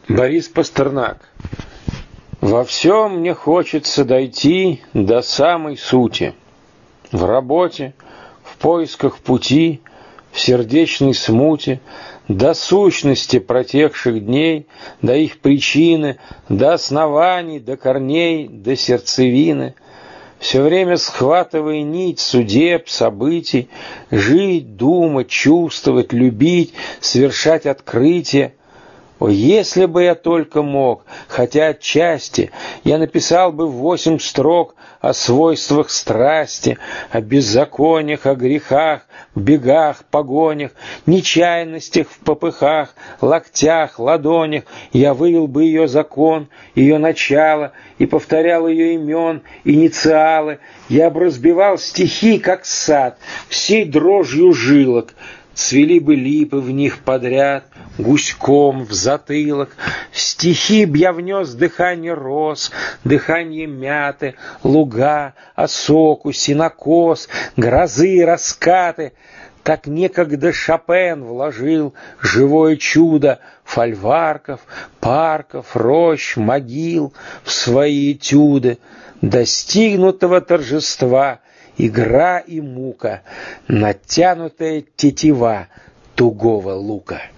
Борис Пастернак. Во всем мне хочется дойти до самой сути. В работе, в поисках пути, в сердечной смуте, до сущности протекших дней, до их причины, до оснований, до корней, до сердцевины. Все время схватывая нить судеб, событий, жить, думать, чувствовать, любить, совершать открытия. О, если бы я только мог, хотя отчасти, я написал бы 8 строк о свойствах страсти, о беззакониях, о грехах, бегах, погонях, нечаянностях в попыхах, локтях, ладонях. Я вывел бы ее закон, ее начало, и повторял ее имен, инициалы. Я бы разбивал стихи, как сад, всей дрожью жилок. Цвели бы липы в них подряд, гуськом в затылок. В стихи б я внес дыхание роз, дыхание мяты, луга, осоку, сенокос, грозы, раскаты. Так некогда Шопен вложил живое чудо фольварков, парков, рощ, могил в свои этюды. Достигнутого торжества игра и мука, натянутая тетива тугого лука.